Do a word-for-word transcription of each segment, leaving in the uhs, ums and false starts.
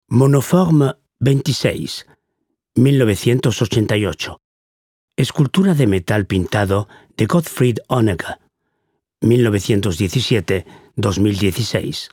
Monoforme veintiséis, mil novecientos ochenta y ocho. Escultura de metal pintado de Gottfried Honegger, mil novecientos diecisiete a dos mil dieciséis.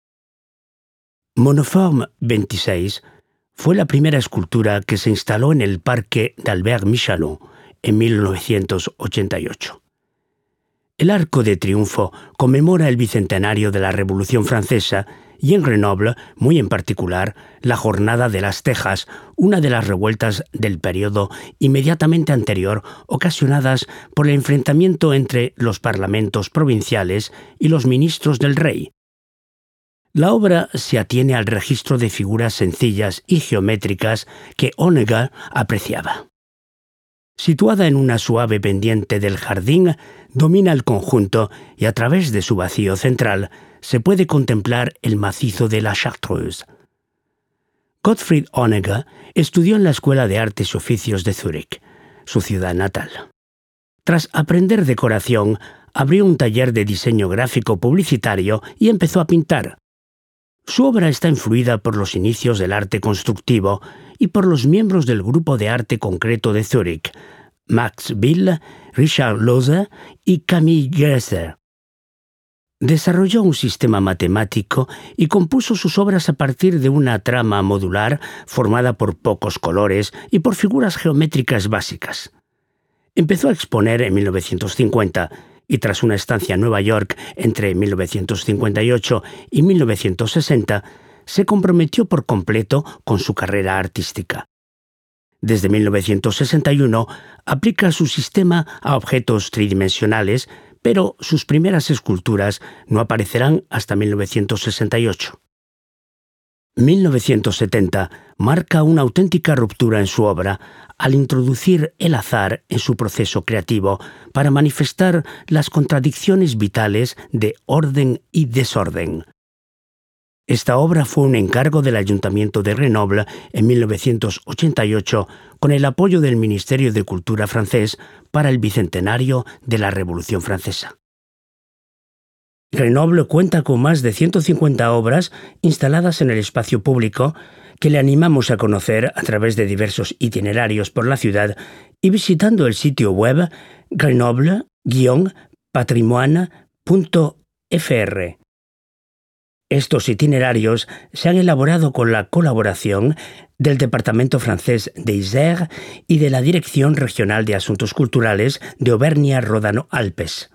Monoforme veintiséis fue la primera escultura que se instaló en el Parque d'Albert Michalon en mil novecientos ochenta y ocho. El Arco de Triunfo conmemora el bicentenario de la Revolución Francesa y en Grenoble, muy en particular, la Jornada de las Tejas, una de las revueltas del periodo inmediatamente anterior ocasionadas por el enfrentamiento entre los parlamentos provinciales y los ministros del rey. La obra se atiene al registro de figuras sencillas y geométricas que Honegger apreciaba. Situada en una suave pendiente del jardín, domina el conjunto y a través de su vacío central se puede contemplar el macizo de la Chartreuse. Gottfried Honegger estudió en la Escuela de Artes y Oficios de Zúrich, su ciudad natal. Tras aprender decoración, abrió un taller de diseño gráfico publicitario y empezó a pintar. Su obra está influida por los inicios del arte constructivo y por los miembros del grupo de arte concreto de Zúrich, Max Bill, Richard Loze y Camille Gresser. Desarrolló un sistema matemático y compuso sus obras a partir de una trama modular formada por pocos colores y por figuras geométricas básicas. Empezó a exponer en mil novecientos cincuenta y tras una estancia en Nueva York entre mil novecientos cincuenta y ocho y mil novecientos sesenta, se comprometió por completo con su carrera artística. Desde mil novecientos sesenta y uno aplica su sistema a objetos tridimensionales, pero sus primeras esculturas no aparecerán hasta mil novecientos sesenta y ocho. mil novecientos setenta marca una auténtica ruptura en su obra al introducir el azar en su proceso creativo para manifestar las contradicciones vitales de orden y desorden. Esta obra fue un encargo del Ayuntamiento de Grenoble en mil novecientos ochenta y ocho con el apoyo del Ministerio de Cultura francés para el bicentenario de la Revolución Francesa. Grenoble cuenta con más de ciento cincuenta obras instaladas en el espacio público que le animamos a conocer a través de diversos itinerarios por la ciudad y visitando el sitio web grenoble guion patrimoine punto f r. Estos itinerarios se han elaborado con la colaboración del Departamento francés de Isère y de la Dirección Regional de Asuntos Culturales de Auvernia-Ródano-Alpes.